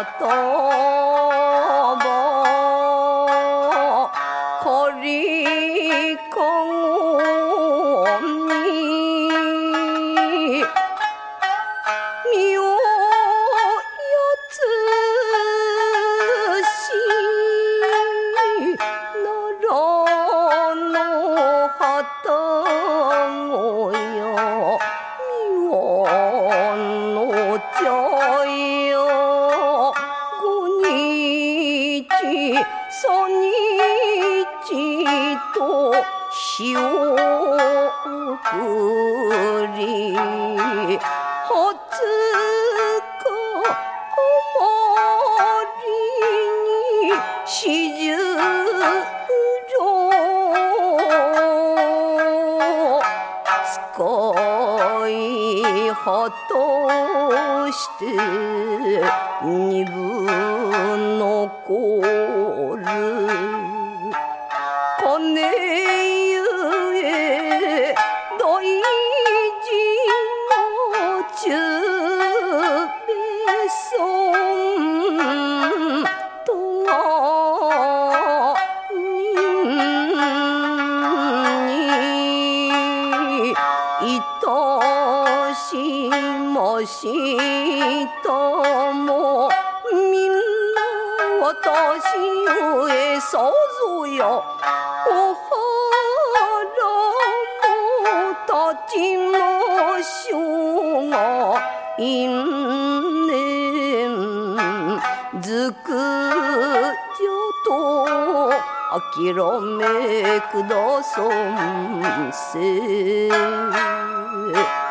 とぼこりこに身をよつしのろの旗ごよ身をのちょよごにちそにちとしおくりほつかおもりにしじゅろすこいはとして二分残るこねゆえどいじの中べそんとがにいとしもしともみんな私へそうぞよおはらもたちましょうが因縁づくじょと諦めくださんせ